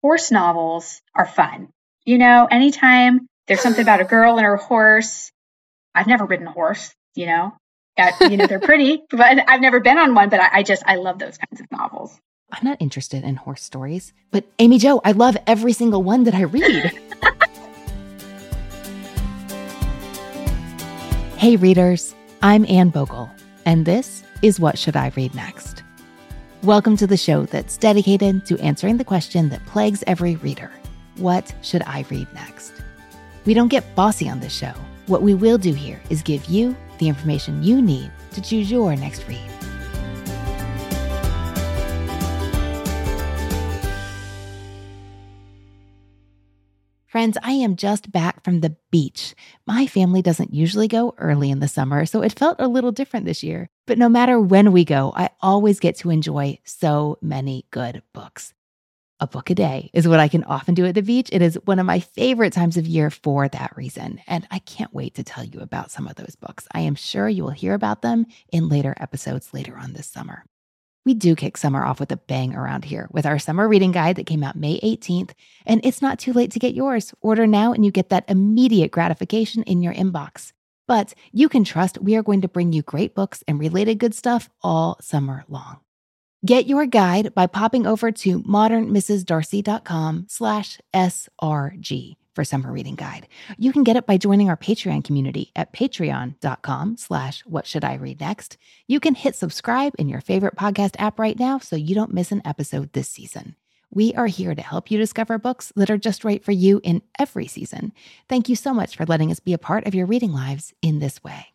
horse novels are fun. Anytime there's something about a girl and her horse. I've never ridden a horse, they're pretty, but I've never been on one, but I love those kinds of novels. I'm not interested in horse stories, but Amy Jo, I love every single one that I read. Hey readers, I'm Anne Bogle, and this is What Should I Read Next? Welcome to the show that's dedicated to answering the question that plagues every reader. What should I read next? We don't get bossy on this show. What we will do here is give you the information you need to choose your next read. Friends, I am just back from the beach. My family doesn't usually go early in the summer, so it felt a little different this year. But no matter when we go, I always get to enjoy so many good books. A book a day is what I can often do at the beach. It is one of my favorite times of year for that reason, and I can't wait to tell you about some of those books. I am sure you will hear about them in later episodes later on this summer. We do kick summer off with a bang around here with our summer reading guide that came out May 18th, and it's not too late to get yours. Order now and you get that immediate gratification in your inbox. But you can trust we are going to bring you great books and related good stuff all summer long. Get your guide by popping over to modernmrsdarcy.com/SRG for summer reading guide. You can get it by joining our Patreon community at patreon.com/whatshouldireadnext. You can hit subscribe in your favorite podcast app right now so you don't miss an episode this season. We are here to help you discover books that are just right for you in every season. Thank you so much for letting us be a part of your reading lives in this way.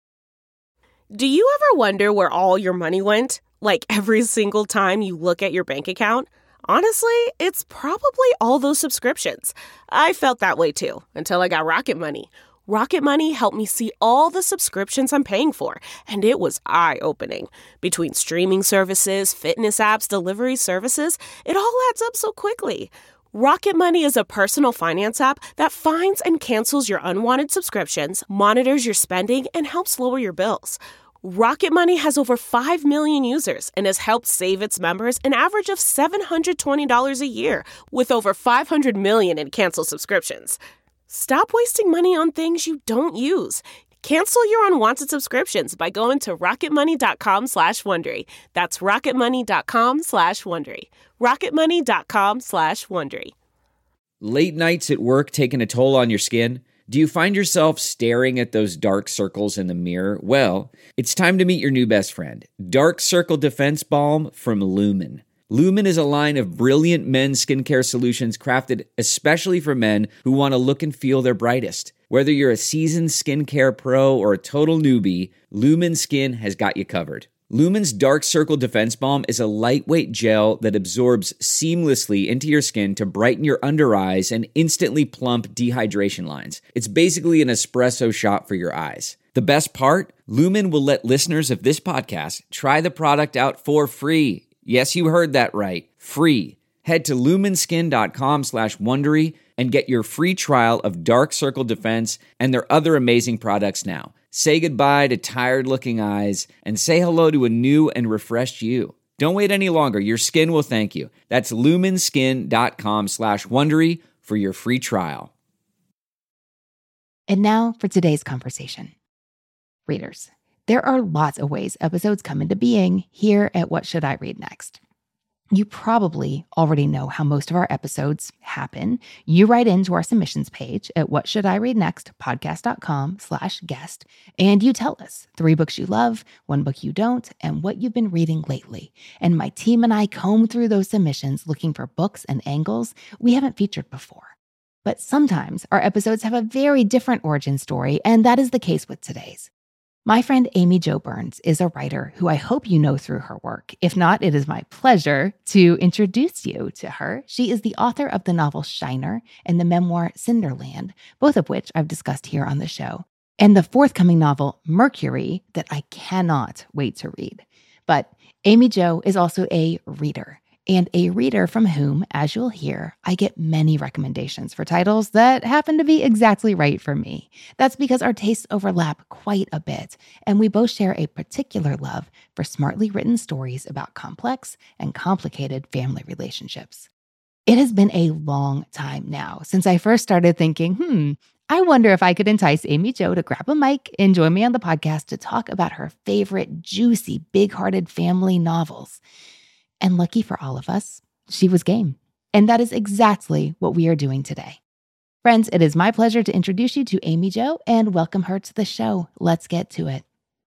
Do you ever wonder where all your money went? Like every single time you look at your bank account? Honestly, it's probably all those subscriptions. I felt that way too, until I got Rocket Money. Rocket Money helped me see all the subscriptions I'm paying for, and it was eye-opening. Between streaming services, fitness apps, delivery services, it all adds up so quickly. Rocket Money is a personal finance app that finds and cancels your unwanted subscriptions, monitors your spending, and helps lower your bills. Rocket Money has over 5 million users and has helped save its members an average of $720 a year, with over 500 million in canceled subscriptions. Stop wasting money on things you don't use. Cancel your unwanted subscriptions by going to rocketmoney.com/Wondery. That's rocketmoney.com/Wondery. rocketmoney.com/Wondery. Late nights at work taking a toll on your skin? Do you find yourself staring at those dark circles in the mirror? Well, it's time to meet your new best friend, Dark Circle Defense Balm from Lumen. Lumen is a line of brilliant men's skincare solutions crafted especially for men who want to look and feel their brightest. Whether you're a seasoned skincare pro or a total newbie, Lumen Skin has got you covered. Lumen's Dark Circle Defense Balm is a lightweight gel that absorbs seamlessly into your skin to brighten your under eyes and instantly plump dehydration lines. It's basically an espresso shot for your eyes. The best part? Lumen will let listeners of this podcast try the product out for free. Yes, you heard that right. Free. Head to lumenskin.com/Wondery and get your free trial of Dark Circle Defense and their other amazing products now. Say goodbye to tired-looking eyes and say hello to a new and refreshed you. Don't wait any longer. Your skin will thank you. That's lumenskin.com/Wondery for your free trial. And now for today's conversation. Readers, there are lots of ways episodes come into being here at What Should I Read Next? You probably already know how most of our episodes happen. You write into our submissions page at whatshouldireadnextpodcast.com/guest, and you tell us 3 books you love, 1 book you don't, and what you've been reading lately. And my team and I comb through those submissions looking for books and angles we haven't featured before. But sometimes our episodes have a very different origin story, and that is the case with today's. My friend Amy Jo Burns is a writer who I hope you know through her work. If not, it is my pleasure to introduce you to her. She is the author of the novel Shiner and the memoir Cinderland, both of which I've discussed here on the show, and the forthcoming novel Mercury that I cannot wait to read. But Amy Jo is also a reader. And a reader from whom, as you'll hear, I get many recommendations for titles that happen to be exactly right for me. That's because our tastes overlap quite a bit, and we both share a particular love for smartly written stories about complex and complicated family relationships. It has been a long time now since I first started thinking, I wonder if I could entice Amy Jo to grab a mic and join me on the podcast to talk about her favorite juicy, big-hearted family novels. And lucky for all of us, she was game. And that is exactly what we are doing today. Friends, it is my pleasure to introduce you to Amy Jo and welcome her to the show. Let's get to it.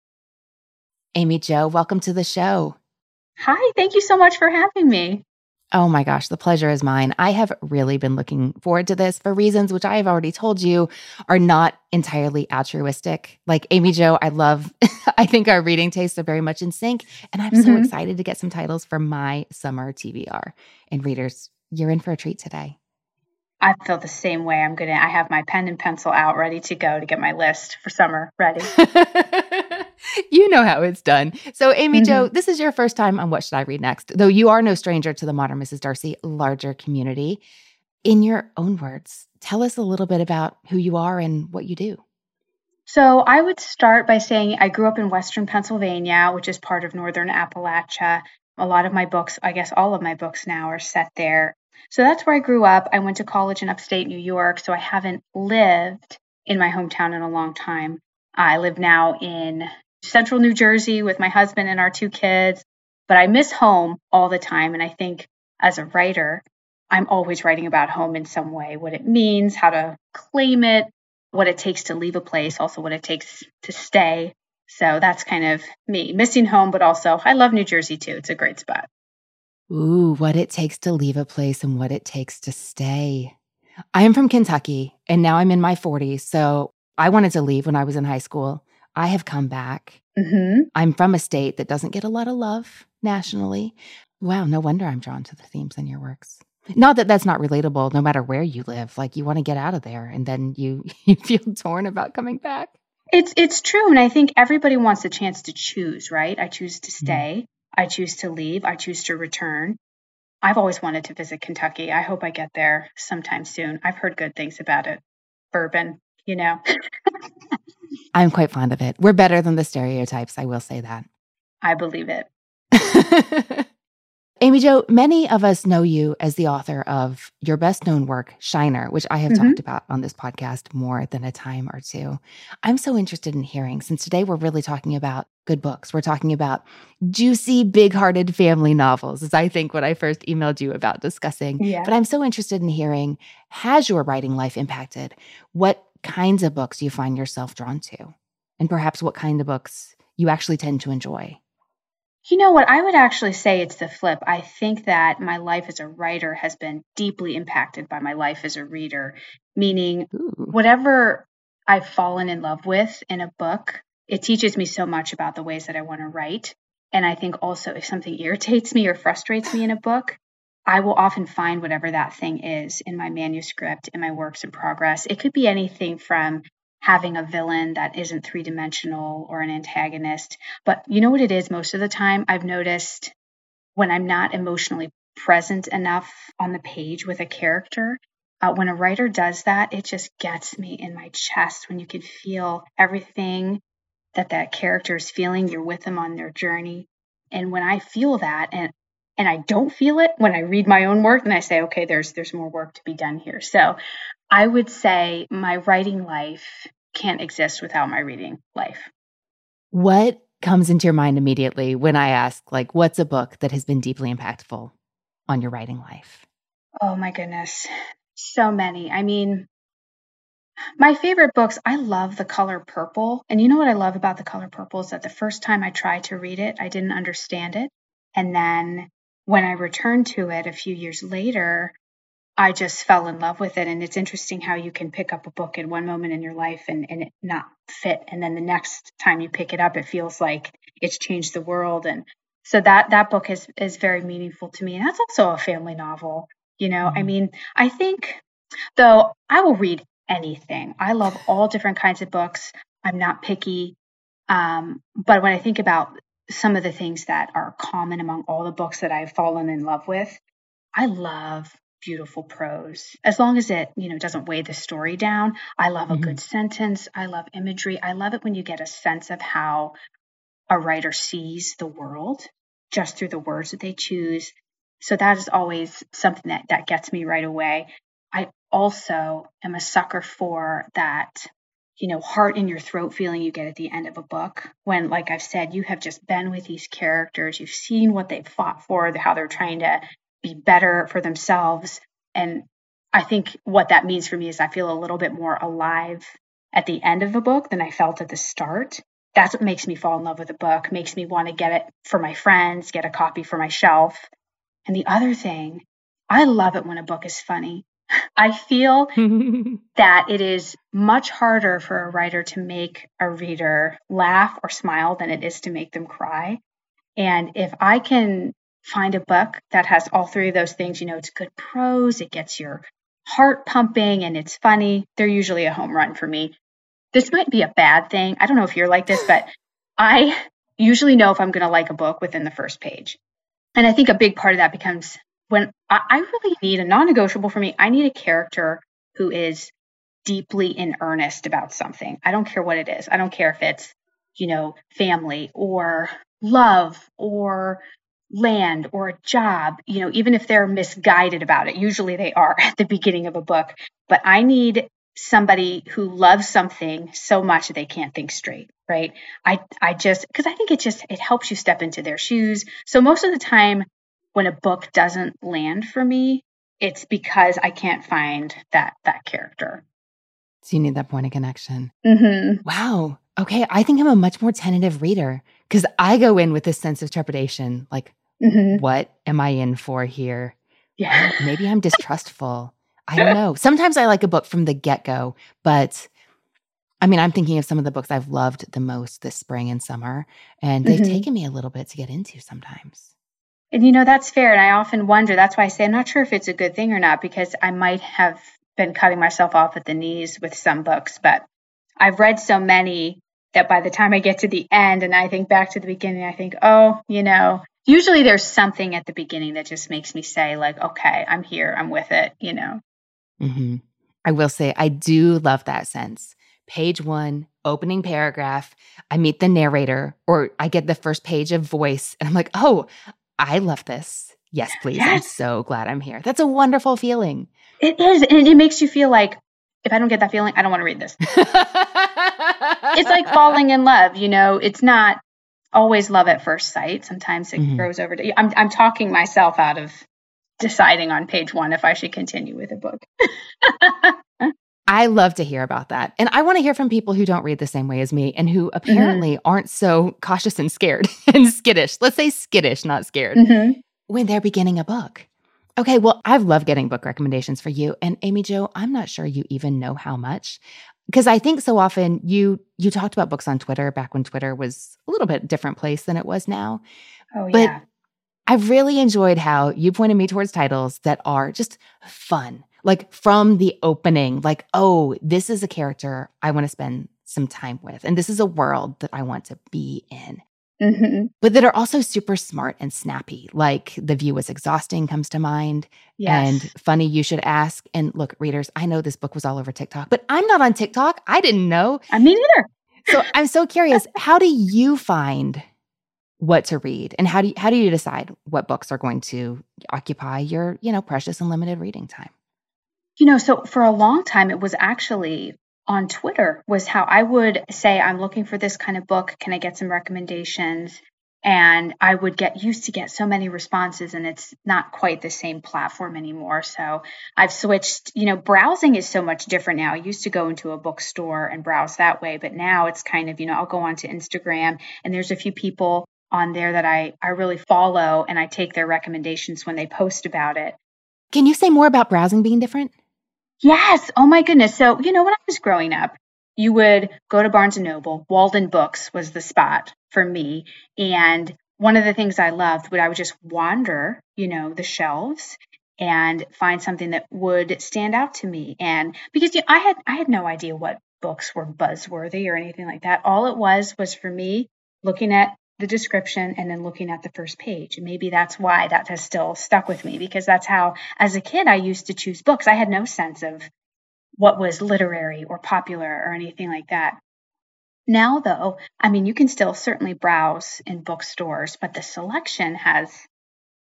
Amy Jo, welcome to the show. Hi, thank you so much for having me. Oh my gosh, the pleasure is mine. I have really been looking forward to this for reasons which I have already told you are not entirely altruistic. Like Amy Jo, I think our reading tastes are very much in sync, and I'm so excited to get some titles for my summer TBR. And readers, you're in for a treat today. I feel the same way. I have my pen and pencil out ready to go to get my list for summer ready. You know how it's done. So Amy Jo, this is your first time on What Should I Read Next? Though you are no stranger to the Modern Mrs. Darcy larger community. In your own words, tell us a little bit about who you are and what you do. So I would start by saying I grew up in Western Pennsylvania, which is part of Northern Appalachia. A lot of my books, I guess all of my books now are set there. So that's where I grew up. I went to college in upstate New York, so I haven't lived in my hometown in a long time. I live now in central New Jersey with my husband and our 2 kids, but I miss home all the time. And I think as a writer, I'm always writing about home in some way, what it means, how to claim it, what it takes to leave a place, also what it takes to stay. So that's kind of me, missing home, but also I love New Jersey too. It's a great spot. Ooh, what it takes to leave a place and what it takes to stay. I am from Kentucky, and now I'm in my 40s, so I wanted to leave when I was in high school. I have come back. I'm from a state that doesn't get a lot of love nationally. Wow, no wonder I'm drawn to the themes in your works. Not that that's not relatable, no matter where you live. Like, you want to get out of there, and then you feel torn about coming back. It's true, and I think everybody wants a chance to choose, right? I choose to stay. I choose to leave. I choose to return. I've always wanted to visit Kentucky. I hope I get there sometime soon. I've heard good things about it. Bourbon, you know. I'm quite fond of it. We're better than the stereotypes, I will say that. I believe it. Amy Jo, many of us know you as the author of your best-known work, Shiner, which I have talked about on this podcast more than a time or two. I'm so interested in hearing, since today we're really talking about good books. We're talking about juicy, big-hearted family novels, is I think what I first emailed you about discussing. Yeah. But I'm so interested in hearing, has your writing life impacted? What kinds of books you find yourself drawn to? And perhaps what kind of books you actually tend to enjoy? You know what? I would actually say it's the flip. I think that my life as a writer has been deeply impacted by my life as a reader, meaning whatever I've fallen in love with in a book, it teaches me so much about the ways that I want to write. And I think also if something irritates me or frustrates me in a book, I will often find whatever that thing is in my manuscript, in my works in progress. It could be anything from having a villain that isn't 3-dimensional or an antagonist. But you know what it is most of the time? I've noticed when I'm not emotionally present enough on the page with a character, when a writer does that, it just gets me in my chest when you can feel everything that character is feeling. You're with them on their journey. And when I feel that, and I don't feel it when I read my own work, then I say, okay, there's more work to be done here. So I would say my writing life can't exist without my reading life. What comes into your mind immediately when I ask, like, what's a book that has been deeply impactful on your writing life? Oh my goodness. So many. I mean, my favorite books, I love The Color Purple. And you know what I love about The Color Purple is that the first time I tried to read it, I didn't understand it. And then when I returned to it a few years later, I just fell in love with it. And it's interesting how you can pick up a book in one moment in your life and it not fit. And then the next time you pick it up, it feels like it's changed the world. And so that book is very meaningful to me. And that's also a family novel. You know, I mean, I think, though, I will read anything. I love all different kinds of books. I'm not picky. But when I think about some of the things that are common among all the books that I've fallen in love with, I love beautiful prose. As long as it, doesn't weigh the story down. I love a good sentence. I love imagery. I love it when you get a sense of how a writer sees the world just through the words that they choose, So that is always something that gets me right away. I also am a sucker for that, heart in your throat feeling you get at the end of a book when, like I've said, you have just been with these characters, you've seen what they've fought for, how they're trying to be better for themselves. And I think what that means for me is I feel a little bit more alive at the end of a book than I felt at the start. That's what makes me fall in love with a book, makes me want to get it for my friends, get a copy for my shelf. And the other thing, I love it when a book is funny. I feel that it is much harder for a writer to make a reader laugh or smile than it is to make them cry. And if I can find a book that has all three of those things, it's good prose, it gets your heart pumping, and it's funny, they're usually a home run for me. This might be a bad thing. I don't know if you're like this, but I usually know if I'm going to like a book within the first page. And I think a big part of that becomes when I really need a non-negotiable for me. I need a character who is deeply in earnest about something. I don't care what it is. I don't care if it's, family or love or land or a job, even if they're misguided about it. Usually they are at the beginning of a book. But I need somebody who loves something so much that they can't think straight, right? Because I think it helps you step into their shoes. So most of the time when a book doesn't land for me, it's because I can't find that character. So you need that point of connection. Mm-hmm. Wow. Okay. I think I'm a much more tentative reader because I go in with this sense of trepidation. Like, what am I in for here? Yeah. Maybe I'm distrustful. I don't know. Sometimes I like a book from the get-go, but I mean, I'm thinking of some of the books I've loved the most this spring and summer, and they've taken me a little bit to get into sometimes. And that's fair. And I often wonder, that's why I say I'm not sure if it's a good thing or not, because I might have been cutting myself off at the knees with some books, but I've read so many that by the time I get to the end and I think back to the beginning, I think, usually there's something at the beginning that just makes me say like, okay, I'm here, I'm with it, Mm-hmm. I will say I do love that sense. Page 1, opening paragraph, I meet the narrator or I get the first page of voice and I'm like, oh, I love this. Yes, please. Yes. I'm so glad I'm here. That's a wonderful feeling. It is. And it makes you feel like, if I don't get that feeling, I don't want to read this. It's like falling in love, it's not always love at first sight. Sometimes it grows over to, I'm talking myself out of deciding on page 1 if I should continue with a book. I love to hear about that. And I want to hear from people who don't read the same way as me and who apparently aren't so cautious and scared and skittish. Let's say skittish, not scared, when they're beginning a book. Okay, well, I've loved getting book recommendations for you. And Amy Jo, I'm not sure you even know how much. Because I think so often you talked about books on Twitter back when Twitter was a little bit different place than it was now. Oh, yeah. But I've really enjoyed how you pointed me towards titles that are just fun. Like from the opening, like, oh, this is a character I want to spend some time with. And this is a world that I want to be in. But that are also super smart and snappy. Like The View Was Exhausting comes to mind. Yes. And Funny You Should Ask. And look, readers, I know this book was all over TikTok, but I'm not on TikTok. I didn't know. Me neither. So I'm so curious, how do you find what to read? And how do you decide what books are going to occupy your, precious and limited reading time? So for a long time, it was actually on Twitter was how I would say, I'm looking for this kind of book. Can I get some recommendations? And I would get used to get so many responses, and it's not quite the same platform anymore. So I've switched, browsing is so much different now. I used to go into a bookstore and browse that way, but now it's kind of, I'll go onto Instagram and there's a few people on there that I really follow and I take their recommendations when they post about it. Can you say more about browsing being different? Yes. Oh my goodness. So, when I was growing up, you would go to Barnes & Noble. Walden Books was the spot for me. And one of the things I loved, I would just wander, the shelves and find something that would stand out to me. And because I had no idea what books were buzzworthy or anything like that. All it was for me looking at the description and then looking at the first page. And maybe that's why that has still stuck with me, because that's how, as a kid, I used to choose books. I had no sense of what was literary or popular or anything like that. Now, though, you can still certainly browse in bookstores, but the selection has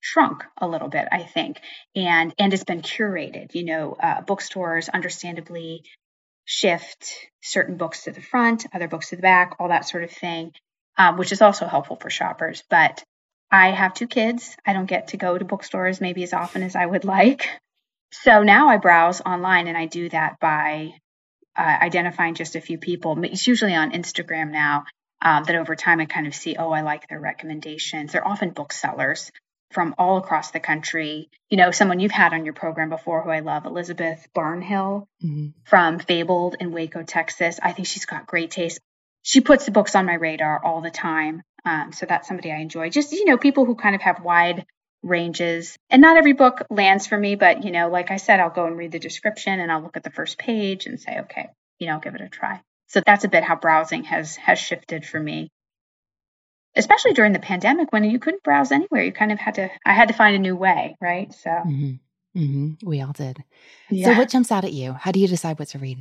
shrunk a little bit, I think, and it's been curated. Bookstores understandably shift certain books to the front, other books to the back, all that sort of thing, which is also helpful for shoppers. But I have 2 kids. I don't get to go to bookstores maybe as often as I would like. So now I browse online, and I do that by identifying just a few people. It's usually on Instagram now, that over time I kind of see, I like their recommendations. They're often booksellers from all across the country. Someone you've had on your program before who I love, Elizabeth Barnhill from Fabled in Waco, Texas. I think she's got great taste. She puts the books on my radar all the time. So that's somebody I enjoy. Just, people who kind of have wide ranges. And not every book lands for me, but, like I said, I'll go and read the description and I'll look at the first page and say, okay, I'll give it a try. So that's a bit how browsing has shifted for me, especially during the pandemic when you couldn't browse anywhere. You kind of I had to find a new way, right? So we all did. Yeah. So what jumps out at you? How do you decide what to read?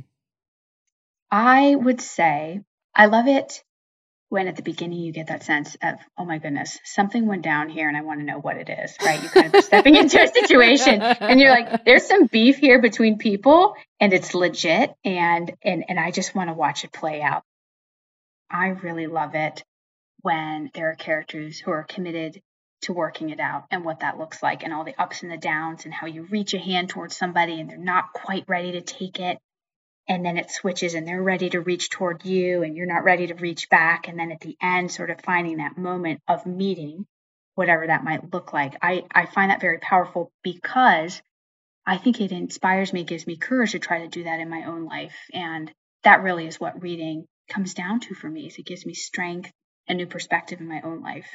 I would say I love it when at the beginning you get that sense of, oh my goodness, something went down here and I want to know what it is, right? You kind of are stepping into a situation and you're like, there's some beef here between people and it's legit and I just want to watch it play out. I really love it when there are characters who are committed to working it out and what that looks like and all the ups and the downs and how you reach a hand towards somebody and they're not quite ready to take it. And then it switches and they're ready to reach toward you and you're not ready to reach back. And then at the end, sort of finding that moment of meeting, whatever that might look like. I find that very powerful because I think it inspires me, gives me courage to try to do that in my own life. And that really is what reading comes down to for me, is it gives me strength and new perspective in my own life.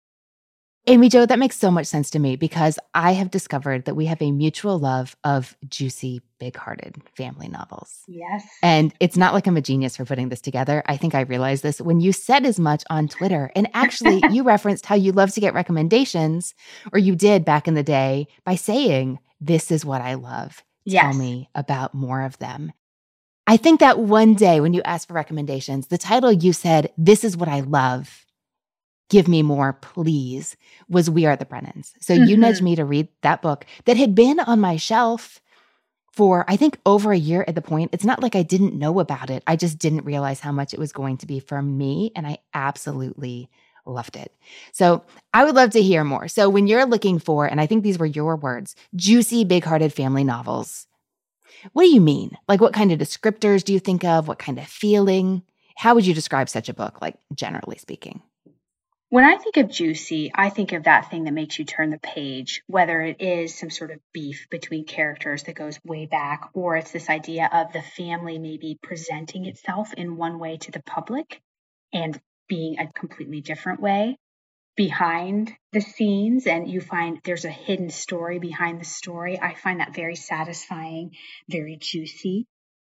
Amy Jo, that makes so much sense to me because I have discovered that we have a mutual love of juicy, big-hearted family novels. Yes. And it's not like I'm a genius for putting this together. I think I realized this when you said as much on Twitter. And actually, you referenced how you love to get recommendations, or you did back in the day, by saying, this is what I love. Yes. Tell me about more of them. I think that one day when you asked for recommendations, the title you said, this is what I love, give me more, please, was We Are the Brennans. So you nudged me to read that book that had been on my shelf for, I think, over a year at the point. It's not like I didn't know about it. I just didn't realize how much it was going to be for me, and I absolutely loved it. So I would love to hear more. So when you're looking for, and I think these were your words, juicy, big-hearted family novels, what do you mean? Like, what kind of descriptors do you think of? What kind of feeling? How would you describe such a book, like, generally speaking? When I think of juicy, I think of that thing that makes you turn the page, whether it is some sort of beef between characters that goes way back, or it's this idea of the family maybe presenting itself in one way to the public and being a completely different way behind the scenes. And you find there's a hidden story behind the story. I find that very satisfying, very juicy.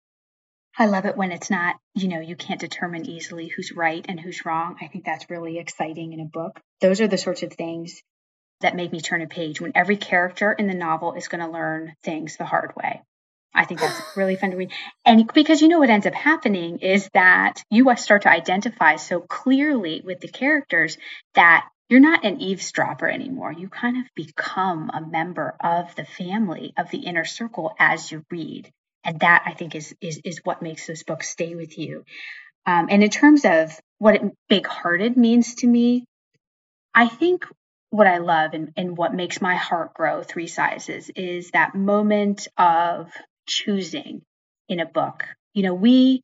I love it when it's not, you can't determine easily who's right and who's wrong. I think that's really exciting in a book. Those are the sorts of things that make me turn a page, when every character in the novel is going to learn things the hard way. I think that's really fun to read. And because what ends up happening is that you start to identify so clearly with the characters that you're not an eavesdropper anymore. You kind of become a member of the family, of the inner circle as you read. And that, I think, is what makes this book stay with you. And in terms of what big-hearted means to me, I think what I love and what makes my heart grow 3 sizes is that moment of choosing in a book. We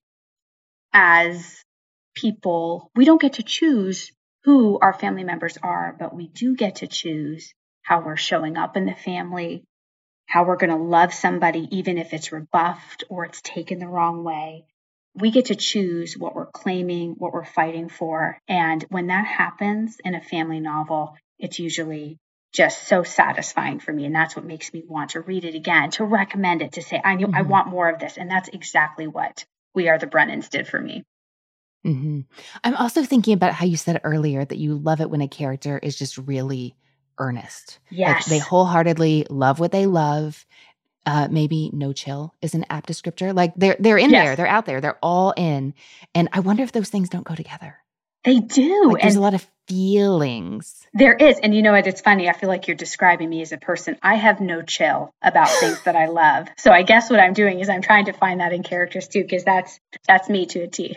as people, we don't get to choose who our family members are, but we do get to choose how we're showing up in the family, how we're going to love somebody, even if it's rebuffed or it's taken the wrong way. We get to choose what we're claiming, what we're fighting for. And when that happens in a family novel, it's usually just so satisfying for me. And that's what makes me want to read it again, to recommend it, to say, I want more of this. And that's exactly what We Are the Brennans did for me. Mm-hmm. I'm also thinking about how you said earlier that you love it when a character is just really earnest. Yes. Like they wholeheartedly love what they love. Maybe no chill is an apt descriptor. Like they're in there, they're out there, they're all in. And I wonder if those things don't go together. They do. Like, there's a lot of feelings. There is. And you know what? It's funny. I feel like you're describing me as a person. I have no chill about things that I love. So I guess what I'm doing is I'm trying to find that in characters too, because that's me to a T.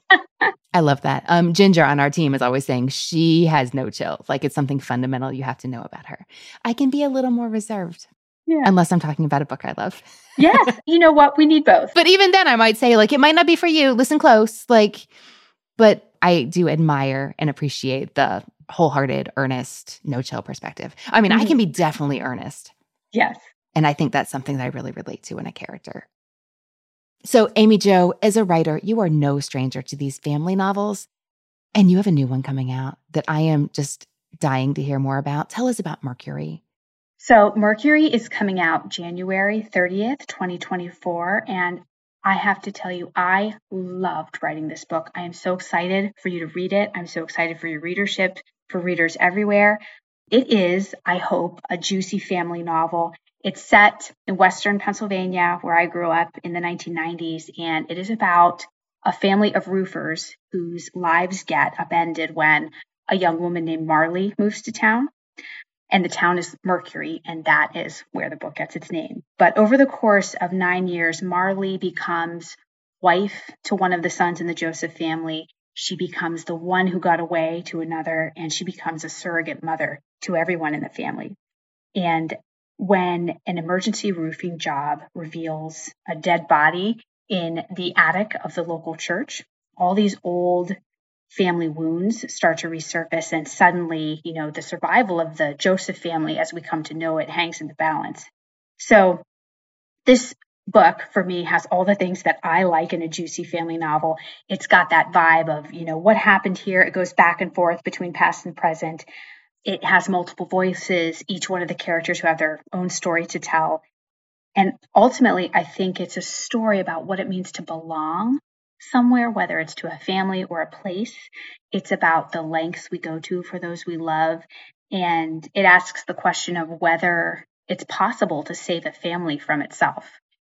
I love that. Ginger on our team is always saying she has no chill. Like, it's something fundamental you have to know about her. I can be a little more reserved. Yeah. Unless I'm talking about a book I love. Yes. You know what? We need both. But even then I might say, like, it might not be for you. Listen close. Like, but I do admire and appreciate the wholehearted, earnest, no chill perspective. I mean, I can be definitely earnest. Yes. And I think that's something that I really relate to in a character. So, Amy Jo, as a writer, you are no stranger to these family novels. And you have a new one coming out that I am just dying to hear more about. Tell us about Mercury. So Mercury is coming out January 30th, 2024. And I have to tell you, I loved writing this book. I am so excited for you to read it. I'm so excited for your readership, for readers everywhere. It is, I hope, a juicy family novel. It's set in Western Pennsylvania, where I grew up in the 1990s. And it is about a family of roofers whose lives get upended when a young woman named Marley moves to town. And the town is Mercury, and that is where the book gets its name. But over the course of 9 years, Marley becomes wife to one of the sons in the Joseph family. She becomes the one who got away to another, and she becomes a surrogate mother to everyone in the family. And when an emergency roofing job reveals a dead body in the attic of the local church, all these old family wounds start to resurface, and suddenly, the survival of the Joseph family as we come to know it hangs in the balance. So this book for me has all the things that I like in a juicy family novel. It's got that vibe of, what happened here. It goes back and forth between past and present. It has multiple voices, each one of the characters who have their own story to tell. And ultimately, I think it's a story about what it means to belong somewhere, whether it's to a family or a place. It's about the lengths we go to for those we love. And it asks the question of whether it's possible to save a family from itself.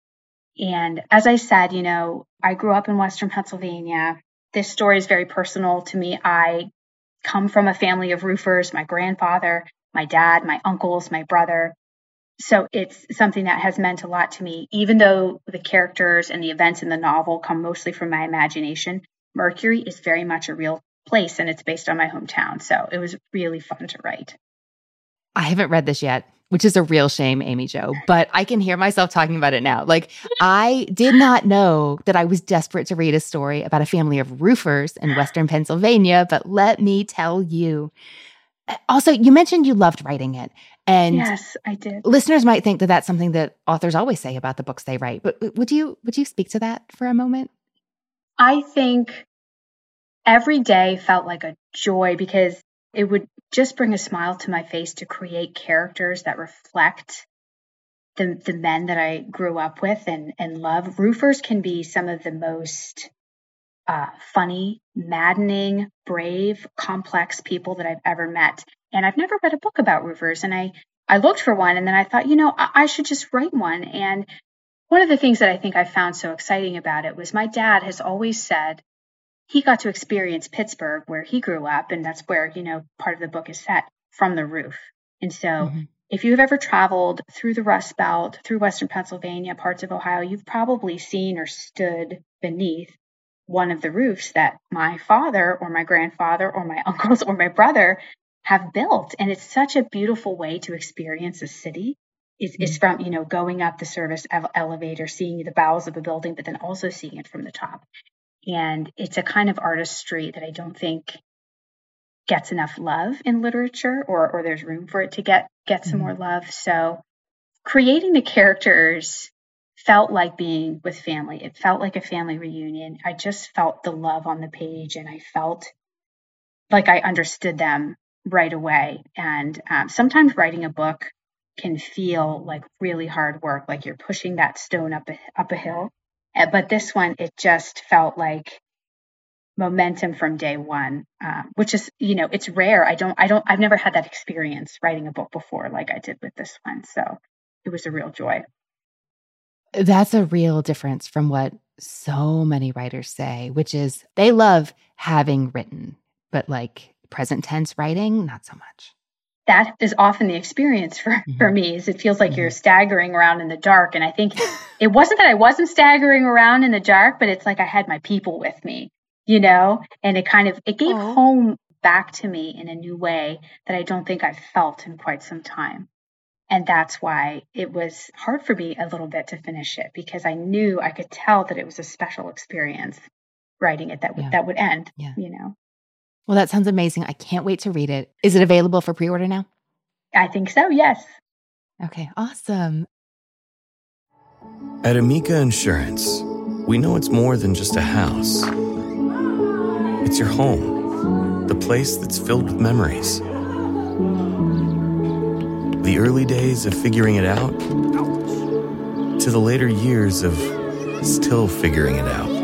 And as I said, I grew up in Western Pennsylvania. This story is very personal to me. I come from a family of roofers, my grandfather, my dad, my uncles, my brother. So it's something that has meant a lot to me, even though the characters and the events in the novel come mostly from my imagination. Mercury is very much a real place, and it's based on my hometown. So it was really fun to write. I haven't read this yet, which is a real shame, Amy Jo, but I can hear myself talking about it now. Like, I did not know that I was desperate to read a story about a family of roofers in Western Pennsylvania, but let me tell you. Also, you mentioned you loved writing it. And yes, I did. Listeners might think that that's something that authors always say about the books they write. But would you speak to that for a moment? I think every day felt like a joy because it would just bring a smile to my face to create characters that reflect the men that I grew up with and love. Roofers can be some of the most funny, maddening, brave, complex people that I've ever met. And I've never read a book about roofers. And I looked for one, and then I thought, I should just write one. And one of the things that I think I found so exciting about it was my dad has always said he got to experience Pittsburgh, where he grew up. And that's where, part of the book is set, from the roof. And so if you've ever traveled through the Rust Belt, through Western Pennsylvania, parts of Ohio, you've probably seen or stood beneath one of the roofs that my father or my grandfather or my uncles or my brother have built. And it's such a beautiful way to experience a city. It's from, going up the service elevator, seeing the bowels of a building, but then also seeing it from the top. And it's a kind of artistry that I don't think gets enough love in literature, or there's room for it to get some more love. So creating the characters felt like being with family. It felt like a family reunion. I just felt the love on the page, and I felt like I understood them right away. And sometimes writing a book can feel like really hard work, like you're pushing that stone up a hill. But this one, it just felt like momentum from day one, which is, it's rare. I've never had that experience writing a book before like I did with this one. So it was a real joy. That's a real difference from what so many writers say, which is they love having written, but like present tense writing, not so much. That is often the experience for me, is it feels like you're staggering around in the dark. And I think it wasn't that I wasn't staggering around in the dark, but it's like I had my people with me, and it gave home back to me in a new way that I don't think I've felt in quite some time. And that's why it was hard for me a little bit to finish it, because I could tell that it was a special experience writing it that would end, Well, that sounds amazing. I can't wait to read it. Is it available for pre-order now? I think so, yes. Okay, awesome. At Amica Insurance, we know it's more than just a house. It's your home, the place that's filled with memories. The early days of figuring it out, to the later years of still figuring it out.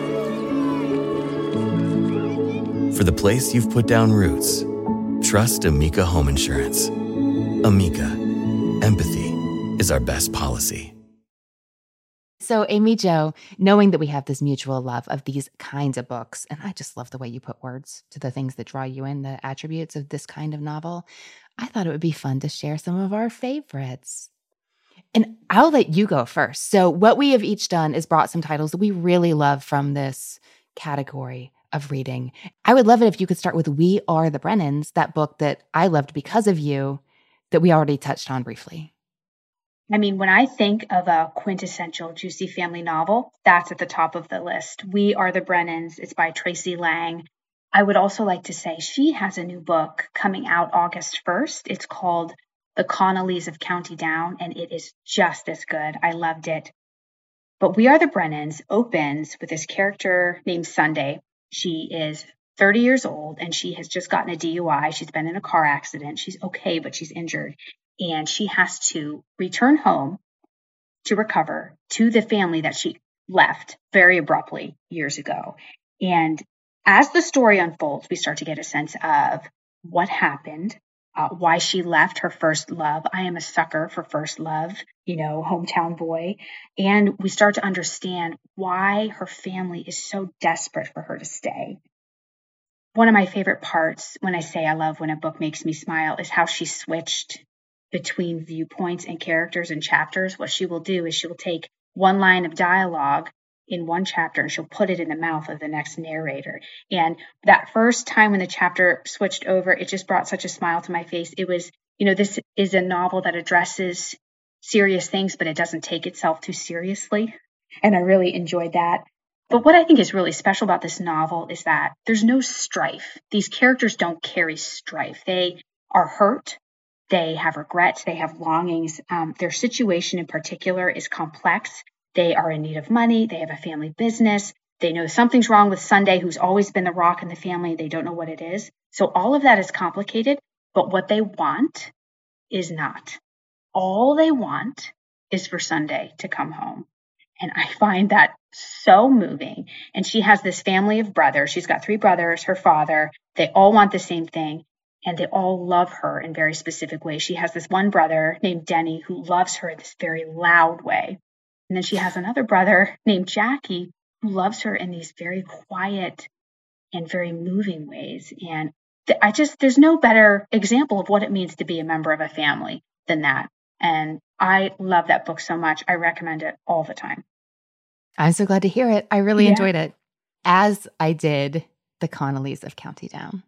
For the place you've put down roots, trust Amica Home Insurance. Amica, empathy is our best policy. So, Amy Jo, knowing that we have this mutual love of these kinds of books, and I just love the way you put words to the things that draw you in, the attributes of this kind of novel, I thought it would be fun to share some of our favorites. And I'll let you go first. So what we have each done is brought some titles that we really love from this category of reading. I would love it if you could start with We Are the Brennans, that book that I loved because of you, that we already touched on briefly. I mean, when I think of a quintessential juicy family novel, that's at the top of the list. We Are the Brennans. It's by Tracy Lang. I would also like to say she has a new book coming out August 1st. It's called The Connollys of County Down, and it is just as good. I loved it. But We Are the Brennans opens with this character named Sunday. She is 30 years old, and she has just gotten a DUI. She's been in a car accident. She's okay, but she's injured. And she has to return home to recover to the family that she left very abruptly years ago. And as the story unfolds, we start to get a sense of what happened, why she left her first love. I am a sucker for first love, hometown boy. And we start to understand why her family is so desperate for her to stay. One of my favorite parts, when I say I love when a book makes me smile, is how she switched between viewpoints and characters and chapters. What she will do is she will take one line of dialogue in one chapter and she'll put it in the mouth of the next narrator. And that first time when the chapter switched over, it just brought such a smile to my face. It was, this is a novel that addresses serious things, but it doesn't take itself too seriously. And I really enjoyed that. But what I think is really special about this novel is that there's no strife. These characters don't carry strife. They are hurt. They have regrets. They have longings. Their situation in particular is complex. They are in need of money. They have a family business. They know something's wrong with Sunday, who's always been the rock in the family. They don't know what it is. So all of that is complicated, but what they want is not. All they want is for Sunday to come home. And I find that so moving. And she has this family of brothers. She's got 3 brothers, her father. They all want the same thing. And they all love her in very specific ways. She has this one brother named Denny who loves her in this very loud way. And then she has another brother named Jackie who loves her in these very quiet and very moving ways. And there's no better example of what it means to be a member of a family than that. And I love that book so much. I recommend it all the time. I'm so glad to hear it. I really enjoyed it, as I did The Connollys of County Down.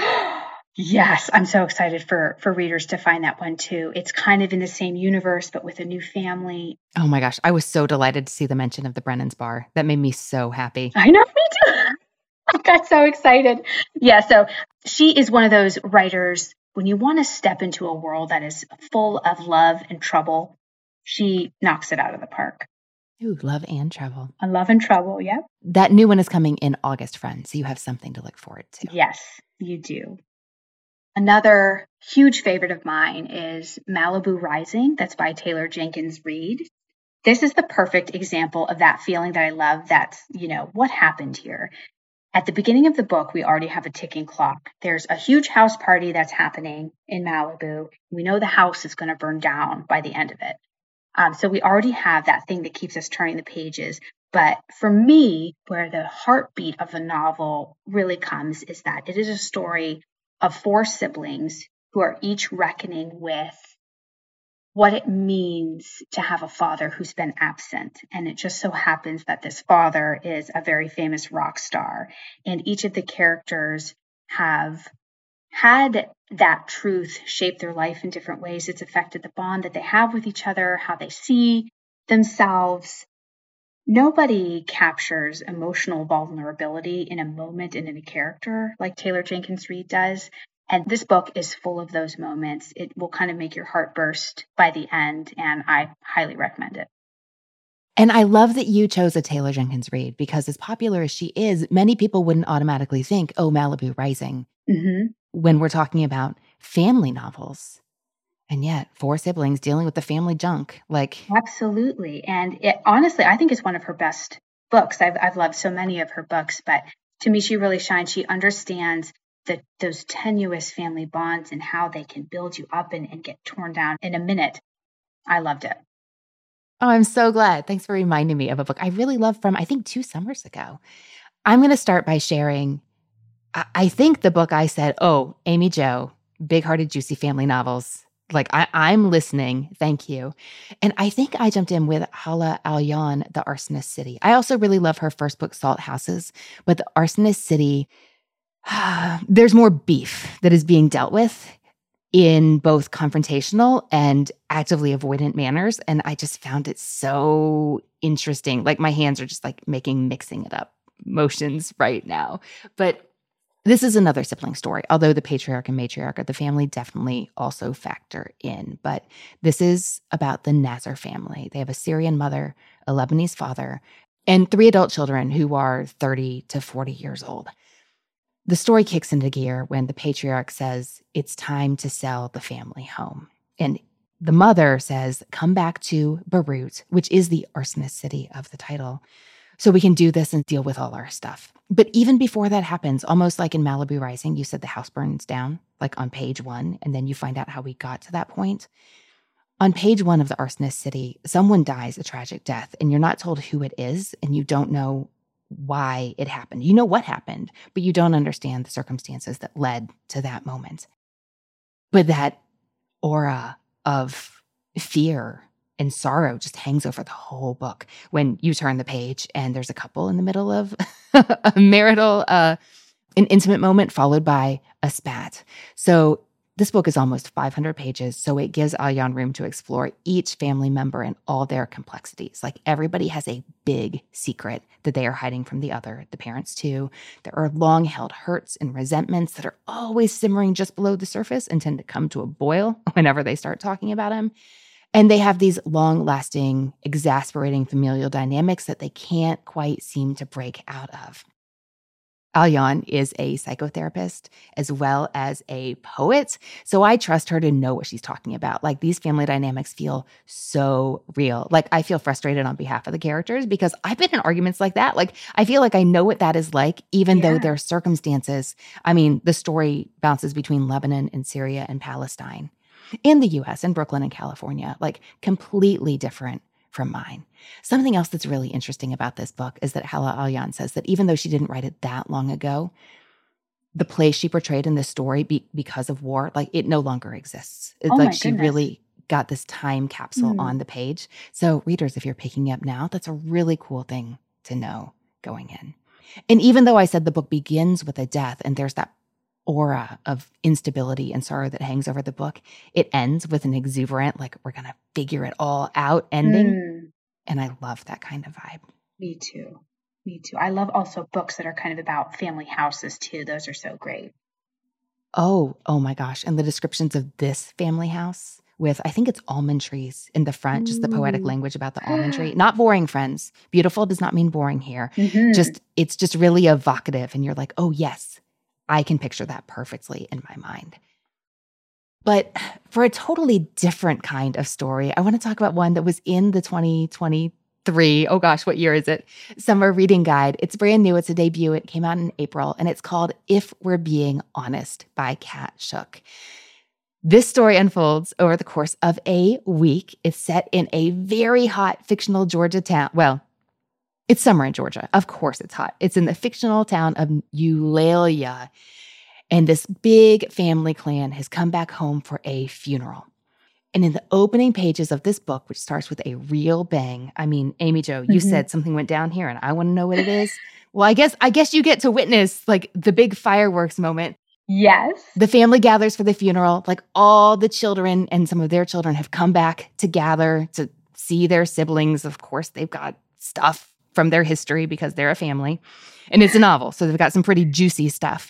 Yes, I'm so excited for readers to find that one too. It's kind of in the same universe, but with a new family. Oh my gosh, I was so delighted to see the mention of the Brennan's Bar. That made me so happy. I know, me too. I got so excited. Yeah, so she is one of those writers, when you want to step into a world that is full of love and trouble, she knocks it out of the park. Ooh, love and trouble. Love and trouble, yep. That new one is coming in August, friends, so you have something to look forward to. Yes, you do. Another huge favorite of mine is Malibu Rising. That's by Taylor Jenkins Reid. This is the perfect example of that feeling that I love. That's, what happened here? At the beginning of the book, we already have a ticking clock. There's a huge house party that's happening in Malibu. We know the house is going to burn down by the end of it. So we already have that thing that keeps us turning the pages. But for me, where the heartbeat of the novel really comes is that it is a story of 4 siblings who are each reckoning with what it means to have a father who's been absent. And it just so happens that this father is a very famous rock star. And each of the characters have had that truth shape their life in different ways. It's affected the bond that they have with each other, how they see themselves. Nobody captures emotional vulnerability in a moment and in a character like Taylor Jenkins Reid does. And this book is full of those moments. It will kind of make your heart burst by the end, and I highly recommend it. And I love that you chose a Taylor Jenkins Reid, because as popular as she is, many people wouldn't automatically think, oh, Malibu Rising, when we're talking about family novels. And yet, 4 siblings dealing with the family junk. Absolutely. And it, honestly, I think it's one of her best books. I've loved so many of her books, but to me, she really shines. She understands those tenuous family bonds and how they can build you up and get torn down in a minute. I loved it. Oh, I'm so glad. Thanks for reminding me of a book I really loved from, I think, 2 summers ago. I'm going to start by sharing, I think the book I said, oh, Amy Jo, big-hearted, juicy family novels. I'm listening. Thank you. And I think I jumped in with Hala Al-Yan, The Arsonist City. I also really love her first book, Salt Houses. But The Arsonist City, there's more beef that is being dealt with in both confrontational and actively avoidant manners. And I just found it so interesting. My hands are just mixing it up motions right now. But this is another sibling story, although the patriarch and matriarch of the family definitely also factor in. But this is about the Nazar family. They have a Syrian mother, a Lebanese father, and 3 adult children who are 30 to 40 years old. The story kicks into gear when the patriarch says, it's time to sell the family home. And the mother says, come back to Beirut, which is the arsonist city of the title, so we can do this and deal with all our stuff. But even before that happens, almost like in Malibu Rising, you said the house burns down, on page 1, and then you find out how we got to that point. On page 1 of the arsonist city, someone dies a tragic death, and you're not told who it is, and you don't know why it happened. You know what happened, but you don't understand the circumstances that led to that moment. But that aura of fear and sorrow just hangs over the whole book when you turn the page and there's a couple in the middle of a marital, an intimate moment followed by a spat. So this book is almost 500 pages, so it gives Al-Yan room to explore each family member and all their complexities. Everybody has a big secret that they are hiding from the other, the parents too. There are long-held hurts and resentments that are always simmering just below the surface and tend to come to a boil whenever they start talking about him. And they have these long-lasting, exasperating familial dynamics that they can't quite seem to break out of. Al-Yan is a psychotherapist as well as a poet, so I trust her to know what she's talking about. These family dynamics feel so real. I feel frustrated on behalf of the characters because I've been in arguments like that. I feel like I know what that is like, even though their circumstances, the story bounces between Lebanon and Syria and Palestine, in the US and Brooklyn and California, completely different from mine. Something else that's really interesting about this book is that Hala Al-Yan says that even though she didn't write it that long ago, the place she portrayed in this story because of war, it no longer exists. It's she really got this time capsule on the page. So readers, if you're picking up now, that's a really cool thing to know going in. And even though I said the book begins with a death and there's that aura of instability and sorrow that hangs over the book, it ends with an exuberant, we're going to figure it all out ending. And I love that kind of vibe. Me too. I love also books that are kind of about family houses too. Those are so great. Oh my gosh. And the descriptions of this family house with, I think it's almond trees in the front, just the poetic language about the almond tree. Not boring, friends. Beautiful does not mean boring here. It's just really evocative. And you're like, oh yes, I can picture that perfectly in my mind. But for a totally different kind of story, I want to talk about one that was in the 2023, oh gosh, what year is it? Summer Reading Guide. It's brand new. It's a debut. It came out in April, and it's called If We're Being Honest by Kat Shook. This story unfolds over the course of a week. It's set in a very hot fictional Georgia town. Well, It's summer in Georgia. Of course it's hot. It's in the fictional town of Eulalia. And this big family clan has come back home for a funeral. And in the opening pages of this book, which starts with a real bang, I mean, Amy Jo, you said something went down here and I want to know what it is. Well, I guess you get to witness like the big fireworks moment. Yes. The family gathers for the funeral. Like all the children and some of their children have come back to gather to see their siblings. Of course, they've got stuff from their history because they're a family. And it's a novel, so they've got some pretty juicy stuff.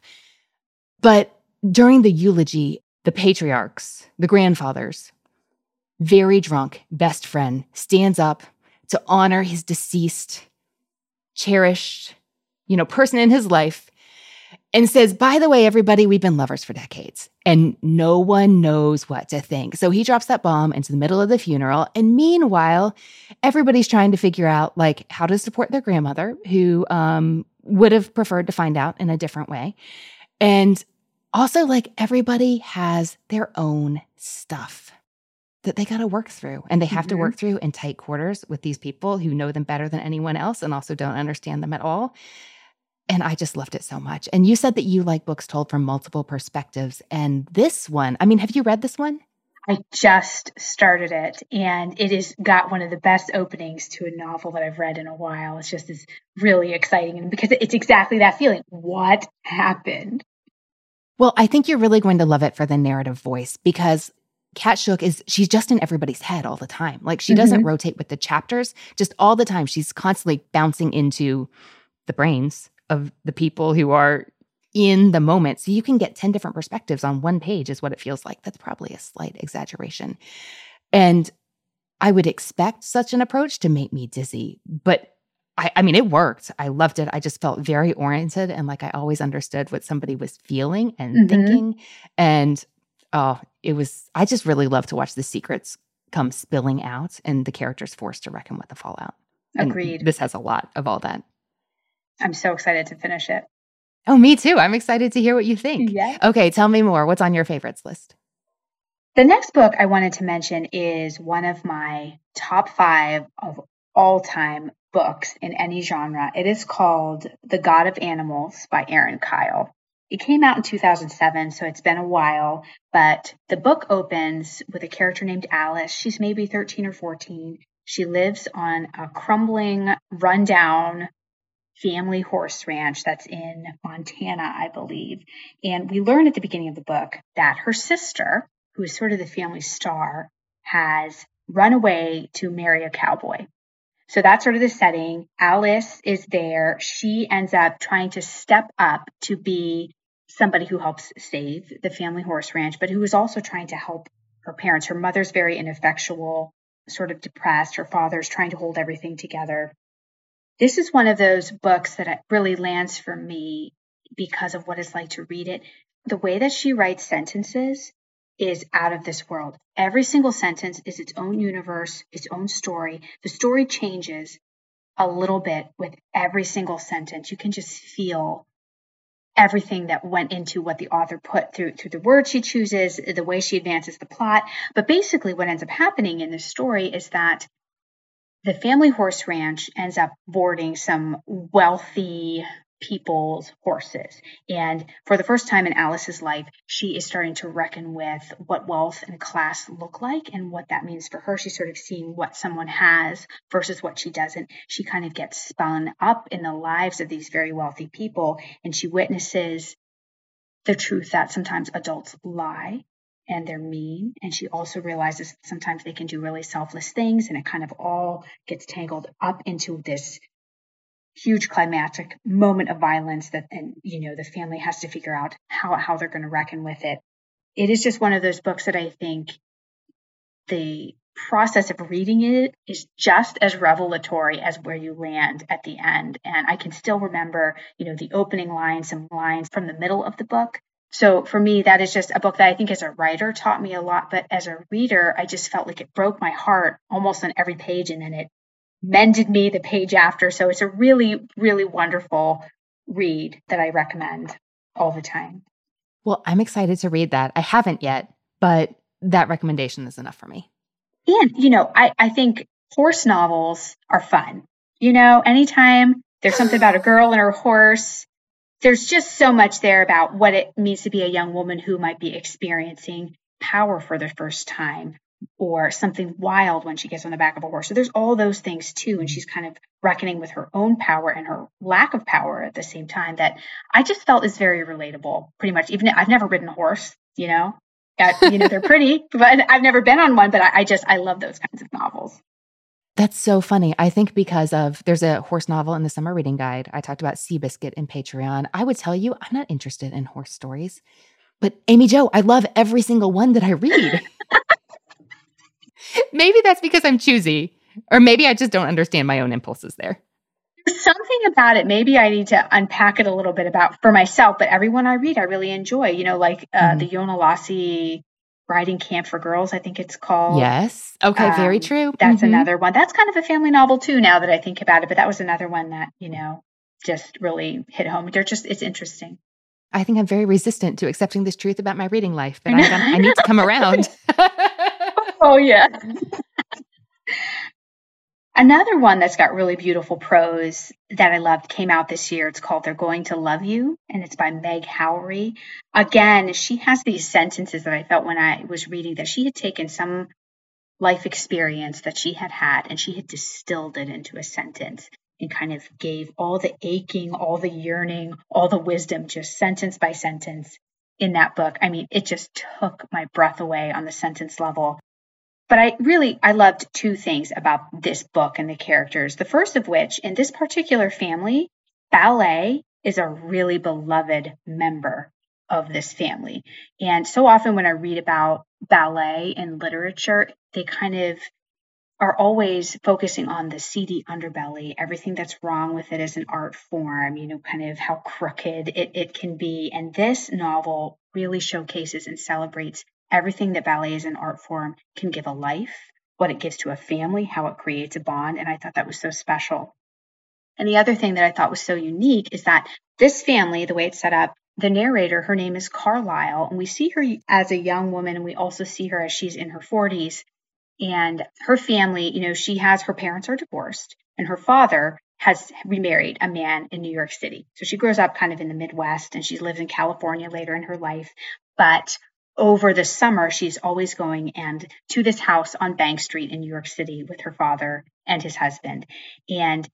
But during the eulogy, the patriarchs, the grandfathers, very drunk best friend, stands up to honor his deceased, cherished, person in his life and says, by the way, everybody, we've been lovers for decades and no one knows what to think. So he drops that bomb into the middle of the funeral. And meanwhile, everybody's trying to figure out like how to support their grandmother who would have preferred to find out in a different way. And also like everybody has their own stuff that they got to work through. And they have to work through in tight quarters with these people who know them better than anyone else and also don't understand them at all. And I just loved it so much. And you said that you like books told from multiple perspectives. And this one, I mean, have you read this one? I just started it, and it has got one of the best openings to a novel that I've read in a while. It's just really exciting, and because it's exactly that feeling. What happened? Well, I think you're really going to love it for the narrative voice because Cat Shook she's just in everybody's head all the time. Like she doesn't rotate with the chapters, just all the time. She's constantly bouncing into the brains of the people who are in the moment. So you can get 10 different perspectives on one page is what it feels like. That's probably a slight exaggeration. And I would expect such an approach to make me dizzy, but I mean, it worked. I loved it. I just felt very oriented and like I always understood what somebody was feeling and thinking. And I just really love to watch the secrets come spilling out and the characters forced to reckon with the fallout. Agreed. And this has a lot of all that. I'm so excited to finish it. Oh, me too. I'm excited to hear what you think. Yeah. Okay, tell me more. What's on your favorites list? The next book I wanted to mention is one of my top 5 of all time books in any genre. It is called The God of Animals by Erin Kyle. It came out in 2007, so it's been a while, but the book opens with a character named Alice. She's maybe 13 or 14. She lives on a crumbling, rundown family horse ranch that's in Montana, I believe. And we learn at the beginning of the book that her sister, who is sort of the family star, has run away to marry a cowboy. So that's sort of the setting. Alice is there. She ends up trying to step up to be somebody who helps save the family horse ranch, but who is also trying to help her parents. Her mother's very ineffectual, sort of depressed. Her father's trying to hold everything together. This is one of those books that really lands for me because of what it's like to read it. The way that she writes sentences is out of this world. Every single sentence is its own universe, its own story. The story changes a little bit with every single sentence. You can just feel everything that went into what the author put through the words she chooses, the way she advances the plot. But basically what ends up happening in this story is that the family horse ranch ends up boarding some wealthy people's horses. And for the first time in Alice's life, she is starting to reckon with what wealth and class look like and what that means for her. She's sort of seeing what someone has versus what she doesn't. She kind of gets spun up in the lives of these very wealthy people, and she witnesses the truth that sometimes adults lie and they're mean. And she also realizes that sometimes they can do really selfless things, and it kind of all gets tangled up into this huge climactic moment of violence that, and the family has to figure out how they're going to reckon with it. It is just one of those books that I think the process of reading it is just as revelatory as where you land at the end. And I can still remember, the opening lines, some lines from the middle of the book. So for me, that is just a book that I think as a writer taught me a lot, but as a reader, I just felt like it broke my heart almost on every page, and then it mended me the page after. So it's a really, really wonderful read that I recommend all the time. Well, I'm excited to read that. I haven't yet, but that recommendation is enough for me. And, I think horse novels are fun. You know, anytime there's something about a girl and her horse, there's just so much there about what it means to be a young woman who might be experiencing power for the first time, or something wild when she gets on the back of a horse. So there's all those things too. And she's kind of reckoning with her own power and her lack of power at the same time, that I just felt is very relatable, pretty much. Even I've never ridden a horse, you know, they're pretty, but I've never been on one, but I love those kinds of novels. That's so funny. I think because there's a horse novel in the summer reading guide. I talked about Seabiscuit in Patreon. I would tell you, I'm not interested in horse stories, but Amy Jo, I love every single one that I read. Maybe that's because I'm choosy, or maybe I just don't understand my own impulses there. There's something about it. Maybe I need to unpack it a little bit for myself, but everyone I read, I really enjoy, the Yona Lassi Riding Camp for Girls, I think it's called. Yes. Okay. Very true. That's another one. That's kind of a family novel too, now that I think about it, but that was another one that, just really hit home. It's interesting. I think I'm very resistant to accepting this truth about my reading life, but I need to come around. Oh, yeah. Another one that's got really beautiful prose that I loved came out this year. It's called They're Going to Love You, and it's by Meg Howry. Again, she has these sentences that I felt when I was reading that she had taken some life experience that she had, and she had distilled it into a sentence and kind of gave all the aching, all the yearning, all the wisdom, just sentence by sentence in that book. I mean, it just took my breath away on the sentence level. But I loved two things about this book and the characters. The first of which, in this particular family, ballet is a really beloved member of this family. And so often when I read about ballet in literature, they kind of are always focusing on the seedy underbelly, everything that's wrong with it as an art form, kind of how crooked it can be. And this novel really showcases and celebrates everything that ballet as an art form can give a life, what it gives to a family, how it creates a bond. And I thought that was so special. And the other thing that I thought was so unique is that this family, the way it's set up, the narrator, her name is Carlisle, and we see her as a young woman, and we also see her as she's in her 40s. And her family, her parents are divorced, and her father has remarried a man in New York City. So she grows up kind of in the Midwest, and she's lived in California later in her life. But over the summer, she's always going to this house on Bank Street in New York City with her father and his husband. And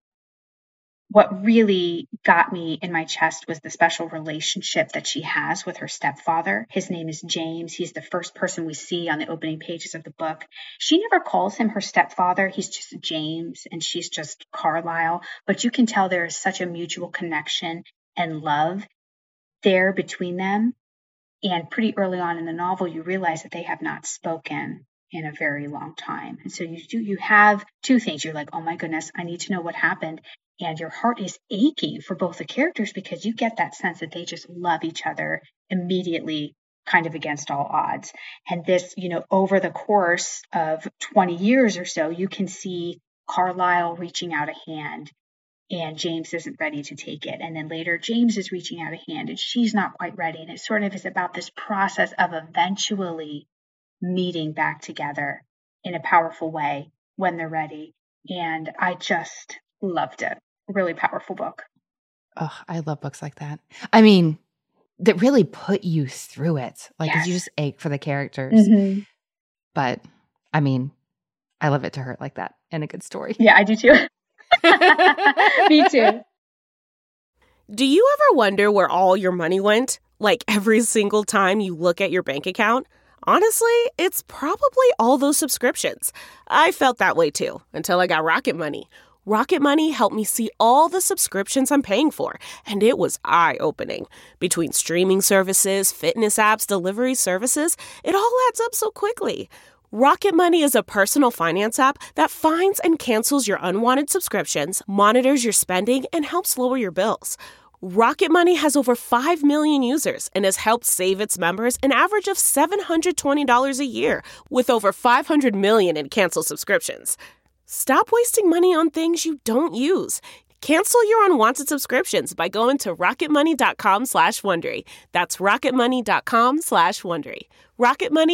what really got me in my chest was the special relationship that she has with her stepfather. His name is James. He's the first person we see on the opening pages of the book. She never calls him her stepfather. He's just James, and she's just Carlisle. But you can tell there is such a mutual connection and love there between them. And pretty early on in the novel, you realize that they have not spoken in a very long time. And so you have two things. You're like, oh my goodness, I need to know what happened. And your heart is aching for both the characters because you get that sense that they just love each other immediately, kind of against all odds. And this, over the course of 20 years or so, you can see Carlisle reaching out a hand, and James isn't ready to take it. And then later, James is reaching out a hand, and she's not quite ready. And it sort of is about this process of eventually meeting back together in a powerful way when they're ready. And I just loved it. Really powerful book. Oh, I love books like that. I mean, that really put you through it. Like, yes. You just ache for the characters. Mm-hmm. But, I mean, I love it to hurt like that in a good story. Yeah, I do too. Me too. Do you ever wonder where all your money went? Like every single time you look at your bank account? Honestly, it's probably all those subscriptions. I felt that way too, until I got Rocket Money. Rocket Money helped me see all the subscriptions I'm paying for, and it was eye-opening. Between streaming services, fitness apps, delivery services, it all adds up so quickly. Rocket Money is a personal finance app that finds and cancels your unwanted subscriptions, monitors your spending, and helps lower your bills. Rocket Money has over 5 million users and has helped save its members an average of $720 a year, with over 500 million in canceled subscriptions. Stop wasting money on things you don't use. Cancel your unwanted subscriptions by going to rocketmoney.com/Wondery. That's rocketmoney.com/Wondery.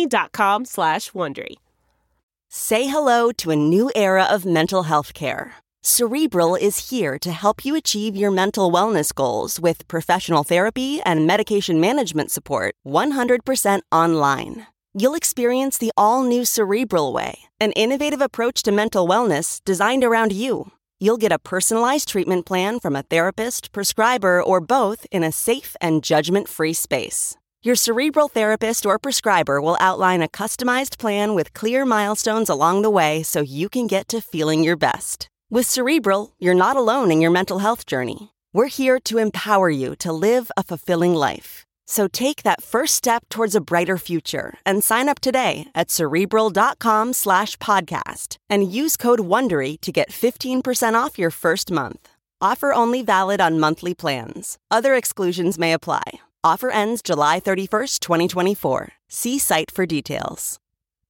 rocketmoney.com/Wondery. Say hello to a new era of mental health care. Cerebral is here to help you achieve your mental wellness goals with professional therapy and medication management support 100% online. You'll experience the all-new Cerebral Way, an innovative approach to mental wellness designed around you. You'll get a personalized treatment plan from a therapist, prescriber, or both in a safe and judgment-free space. Your Cerebral therapist or prescriber will outline a customized plan with clear milestones along the way so you can get to feeling your best. With Cerebral, you're not alone in your mental health journey. We're here to empower you to live a fulfilling life. So take that first step towards a brighter future and sign up today at Cerebral.com/podcast and use code WONDERY to get 15% off your first month. Offer only valid on monthly plans. Other exclusions may apply. Offer ends July 31st, 2024. See site for details.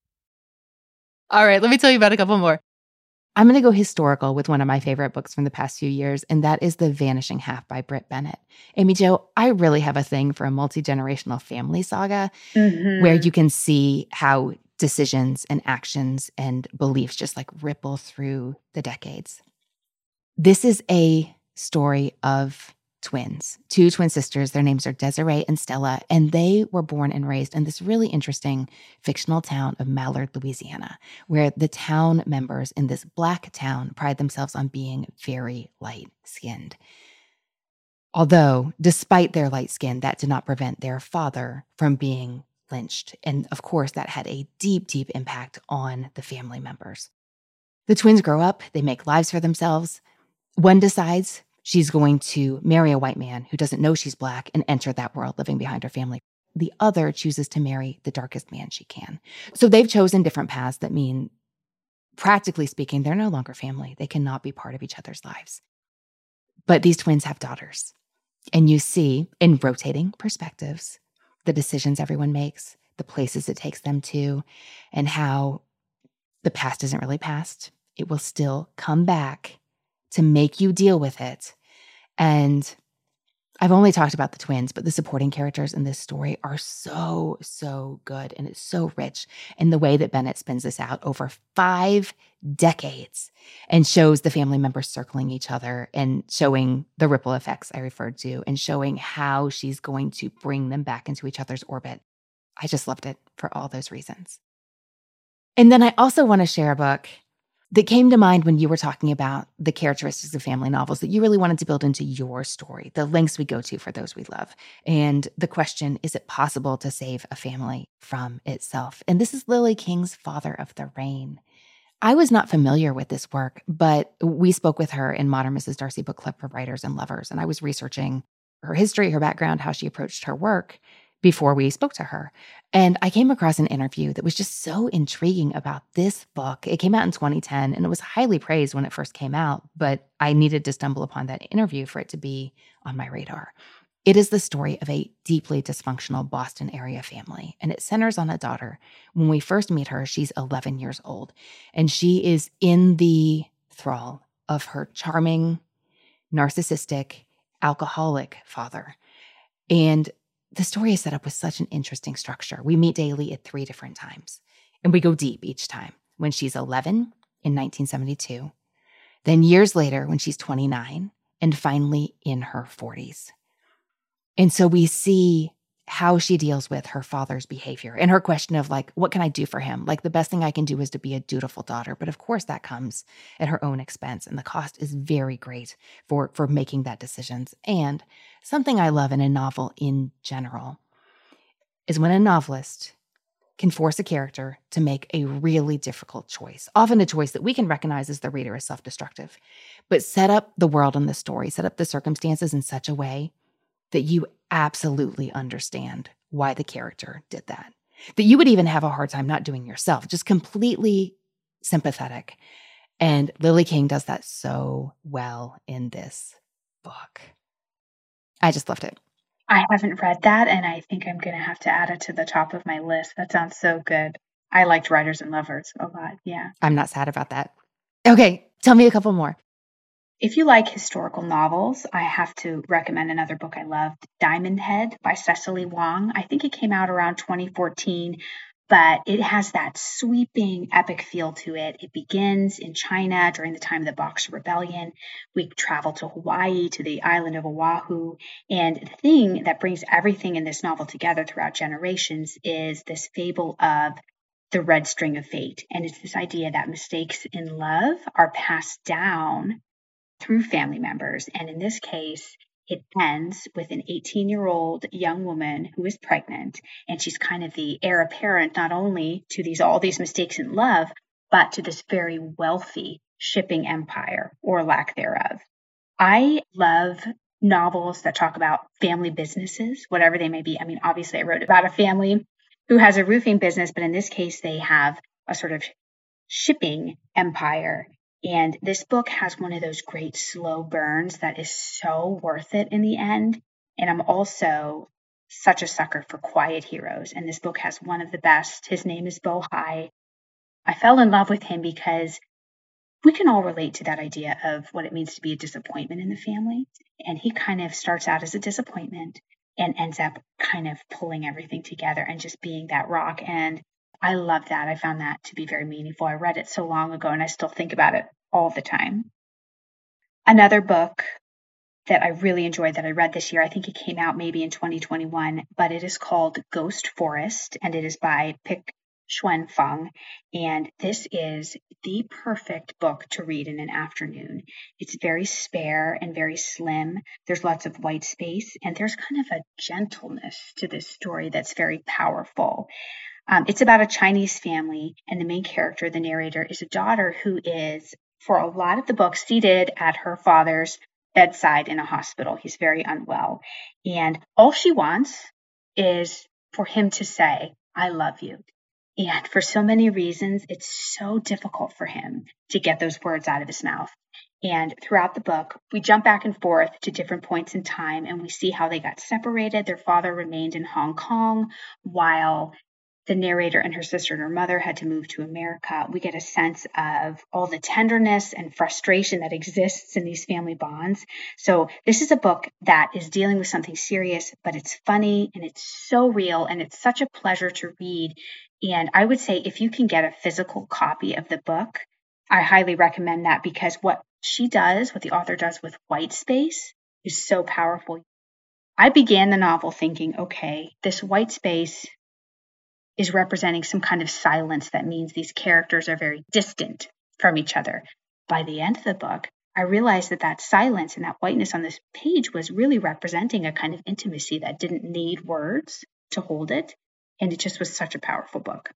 All right, let me tell you about a couple more. I'm going to go historical with one of my favorite books from the past few years, and that is The Vanishing Half by Brit Bennett. Amy Jo, I really have a thing for a multi-generational family saga where you can see how decisions and actions and beliefs just like ripple through the decades. This is a story of twins, two twin sisters. Their names are Desiree and Stella, and they were born and raised in this really interesting fictional town of Mallard, Louisiana, where the town members in this Black town pride themselves on being very light-skinned. Although, despite their light skin, that did not prevent their father from being lynched. And of course, that had a deep, deep impact on the family members. The twins grow up, they make lives for themselves. One decides she's going to marry a white man who doesn't know she's Black and enter that world living behind her family. The other chooses to marry the darkest man she can. So they've chosen different paths that mean, practically speaking, they're no longer family. They cannot be part of each other's lives. But these twins have daughters. And you see, in rotating perspectives, the decisions everyone makes, the places it takes them to, and how the past isn't really past. It will still come back to make you deal with it. And I've only talked about the twins, but the supporting characters in this story are so, so good. And it's so rich in the way that Bennett spins this out over 5 decades and shows the family members circling each other and showing the ripple effects I referred to and showing how she's going to bring them back into each other's orbit. I just loved it for all those reasons. And then I also want to share a book that came to mind when you were talking about the characteristics of family novels that you really wanted to build into your story, the lengths we go to for those we love. And the question, is it possible to save a family from itself? And this is Lily King's Father of the Rain. I was not familiar with this work, but we spoke with her in Modern Mrs. Darcy Book Club for Writers and Lovers. And I was researching her history, her background, how she approached her work before we spoke to her. And I came across an interview that was just so intriguing about this book. It came out in 2010 and it was highly praised when it first came out, but I needed to stumble upon that interview for it to be on my radar. It is the story of a deeply dysfunctional Boston area family, and it centers on a daughter. When we first meet her, she's 11 years old, and she is in the thrall of her charming, narcissistic, alcoholic father. And the story is set up with such an interesting structure. We meet Daly at 3 different times, and we go deep each time. When she's 11 in 1972, then years later when she's 29, and finally in her 40s. And so we see how she deals with her father's behavior and her question of like, what can I do for him? Like the best thing I can do is to be a dutiful daughter. But of course that comes at her own expense. And the cost is very great for making that decisions. And something I love in a novel in general is when a novelist can force a character to make a really difficult choice, often a choice that we can recognize as the reader as self-destructive, but set up the world and the story, set up the circumstances in such a way that you absolutely understand why the character did that. That you would even have a hard time not doing yourself, just completely sympathetic. And Lily King does that so well in this book. I just loved it. I haven't read that, and I think I'm going to have to add it to the top of my list. That sounds so good. I liked Writers and Lovers a lot, yeah. I'm not sad about that. Okay, tell me a couple more. If you like historical novels, I have to recommend another book I loved, Diamond Head by Cecily Wong. I think it came out around 2014. but it has that sweeping epic feel to it. It begins in China during the time of the Boxer Rebellion. We travel to Hawaii, to the island of Oahu. And the thing that brings everything in this novel together throughout generations is this fable of the red string of fate. And it's this idea that mistakes in love are passed down through family members. And in this case, it ends with an 18-year-old young woman who is pregnant, and she's kind of the heir apparent not only to all these mistakes in love, but to this very wealthy shipping empire, or lack thereof. I love novels that talk about family businesses, whatever they may be. I mean, obviously I wrote about a family who has a roofing business, but in this case, they have a sort of shipping empire. And this book has one of those great slow burns that is so worth it in the end. And I'm also such a sucker for quiet heroes. And this book has one of the best. His name is Bo Hai. I fell in love with him because we can all relate to that idea of what it means to be a disappointment in the family. And he kind of starts out as a disappointment and ends up kind of pulling everything together and just being that rock. And I love that. I found that to be very meaningful. I read it so long ago and I still think about it all the time. Another book that I really enjoyed that I read this year, I think it came out maybe in 2021, but it is called Ghost Forest, and it is by Pick Xuan Feng. And this is the perfect book to read in an afternoon. It's very spare and very slim. There's lots of white space, and there's kind of a gentleness to this story that's very powerful. It's about a Chinese family, and the main character, the narrator, is a daughter who is, for a lot of the book, seated at her father's bedside in a hospital. He's very unwell. And all she wants is for him to say, "I love you." And for so many reasons, it's so difficult for him to get those words out of his mouth. And throughout the book, we jump back and forth to different points in time, and we see how they got separated. Their father remained in Hong Kong while the narrator and her sister and her mother had to move to America. We get a sense of all the tenderness and frustration that exists in these family bonds. So this is a book that is dealing with something serious, but it's funny and it's so real and it's such a pleasure to read. And I would say if you can get a physical copy of the book, I highly recommend that, because what the author does with white space is so powerful. I began the novel thinking, okay, this white space is representing some kind of silence that means these characters are very distant from each other. By the end of the book, I realized that silence and that whiteness on this page was really representing a kind of intimacy that didn't need words to hold it. And it just was such a powerful book.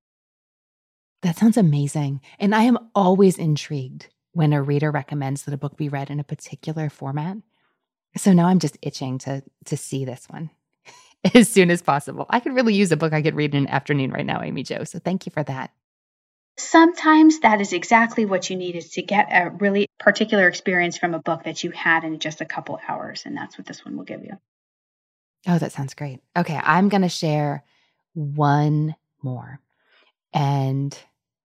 That sounds amazing. And I am always intrigued when a reader recommends that a book be read in a particular format. So now I'm just itching to see this one as soon as possible. I could really use a book I could read in an afternoon right now, Amy Jo. So thank you for that. Sometimes that is exactly what you need, is to get a really particular experience from a book that you had in just a couple hours. And that's what this one will give you. Oh, that sounds great. Okay, I'm going to share one more. And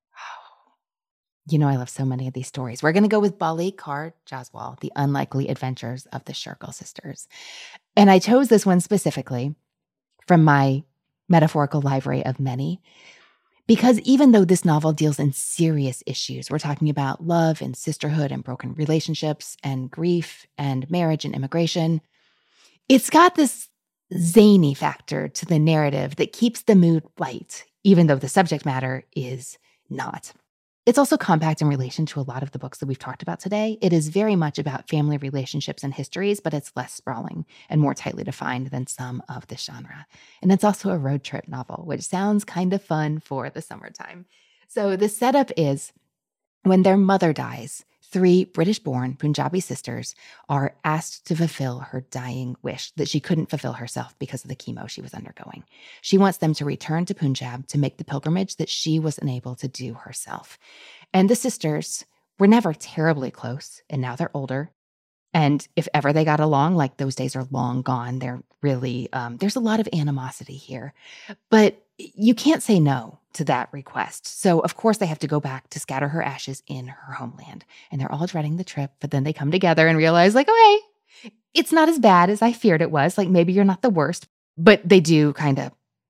I love so many of these stories. We're going to go with Bali Kar Jaswal, The Unlikely Adventures of the Shirkle Sisters. And I chose this one specifically from my metaphorical library of many, because even though this novel deals in serious issues, we're talking about love and sisterhood and broken relationships and grief and marriage and immigration, it's got this zany factor to the narrative that keeps the mood light, even though the subject matter is not. It's also compact in relation to a lot of the books that we've talked about today. It is very much about family relationships and histories, but it's less sprawling and more tightly defined than some of the genre. And it's also a road trip novel, which sounds kind of fun for the summertime. So the setup is, when their mother dies, 3 British-born Punjabi sisters are asked to fulfill her dying wish that she couldn't fulfill herself because of the chemo she was undergoing. She wants them to return to Punjab to make the pilgrimage that she was unable to do herself. And the sisters were never terribly close, and now they're older. And if ever they got along, like, those days are long gone. They're really, there's a lot of animosity here. But you can't say no to that request. So, of course, they have to go back to scatter her ashes in her homeland. And they're all dreading the trip, but then they come together and realize, like, okay, it's not as bad as I feared it was. Like, maybe you're not the worst. But they do kind of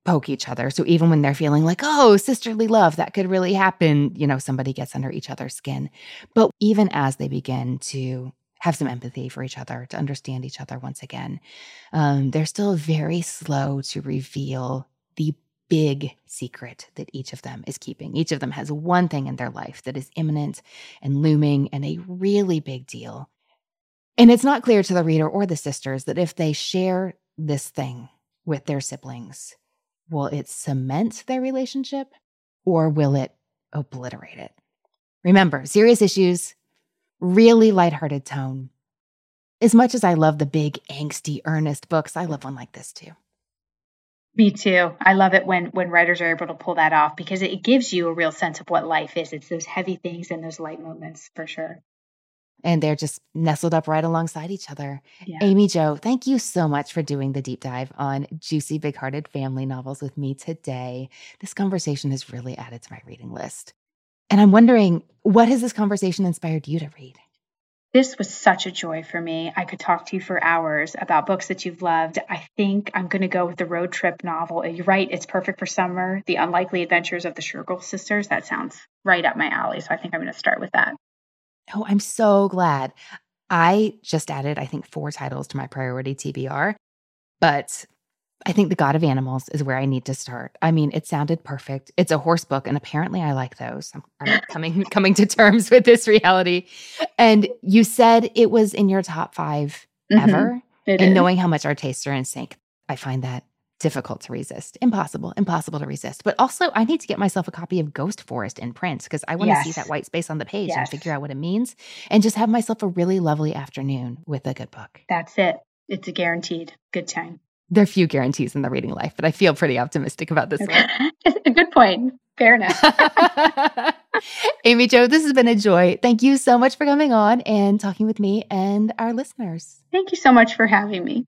poke each other. So even when they're feeling like, oh, sisterly love, that could really happen, somebody gets under each other's skin. But even as they begin to have some empathy for each other, to understand each other once again, they're still very slow to reveal the big secret that each of them is keeping. Each of them has one thing in their life that is imminent and looming and a really big deal. And it's not clear to the reader or the sisters that if they share this thing with their siblings, will it cement their relationship or will it obliterate it? Remember, serious issues, really lighthearted tone. As much as I love the big, angsty, earnest books, I love one like this too. Me too. I love it when writers are able to pull that off because it gives you a real sense of what life is. It's those heavy things and those light moments for sure. And they're just nestled up right alongside each other. Yeah. Amy Jo, thank you so much for doing the deep dive on juicy, big-hearted family novels with me today. This conversation has really added to my reading list. And I'm wondering, what has this conversation inspired you to read? This was such a joy for me. I could talk to you for hours about books that you've loved. I think I'm going to go with the road trip novel. You're right. It's perfect for summer. The Unlikely Adventures of the Shergill Sisters. That sounds right up my alley. So I think I'm going to start with that. Oh, I'm so glad. I just added, 4 titles to my priority TBR, but I think The God of Animals is where I need to start. I mean, it sounded perfect. It's a horse book, and apparently I like those. I'm coming to terms with this reality. And you said it was in your top 5 ever. It and is. knowing how much our tastes are in sync, I find that difficult to resist. Impossible to resist. But also, I need to get myself a copy of Ghost Forest in print because I want to see that white space on the page and figure out what it means and just have myself a really lovely afternoon with a good book. That's it. It's a guaranteed good time. There are few guarantees in the reading life, but I feel pretty optimistic about this one. A good point. Fair enough. Amy Jo, this has been a joy. Thank you so much for coming on and talking with me and our listeners. Thank you so much for having me.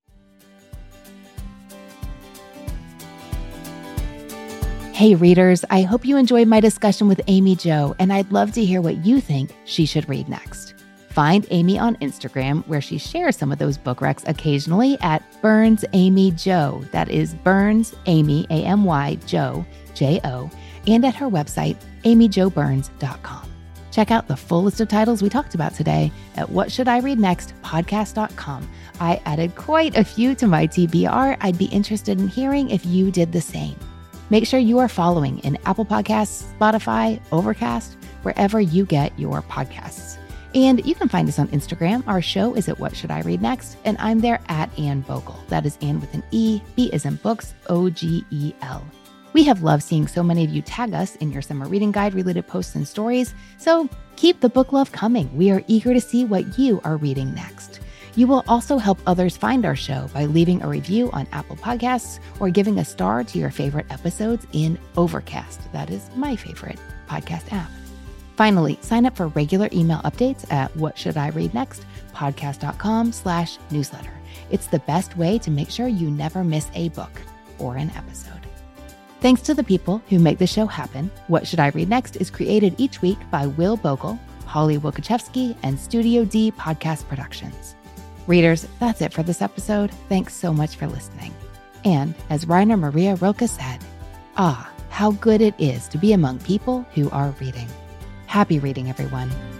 Hey readers, I hope you enjoyed my discussion with Amy Jo, and I'd love to hear what you think she should read next. Find Amy on Instagram, where she shares some of those book recs occasionally at Burns Amy Jo. That is Burns Amy, A-M-Y, Jo, J-O, and at her website, amyjoburns.com. Check out the full list of titles we talked about today at whatshouldireadnextpodcast.com. I added quite a few to my TBR. I'd be interested in hearing if you did the same. Make sure you are following in Apple Podcasts, Spotify, Overcast, wherever you get your podcasts. And you can find us on Instagram. Our show is at What Should I Read Next? And I'm there at Anne Bogel. That is Anne with an E, B as in books, O-G-E-L. We have loved seeing so many of you tag us in your summer reading guide related posts and stories. So keep the book love coming. We are eager to see what you are reading next. You will also help others find our show by leaving a review on Apple Podcasts or giving a star to your favorite episodes in Overcast. That is my favorite podcast app. Finally, sign up for regular email updates at whatshouldireadnextpodcast.com/newsletter. It's the best way to make sure you never miss a book or an episode. Thanks to the people who make the show happen. What Should I Read Next is created each week by Will Bogle, Holly Wilkachevsky, and Studio D Podcast Productions. Readers, that's it for this episode. Thanks so much for listening. And as Rainer Maria Rilke said, how good it is to be among people who are reading. Happy reading, everyone.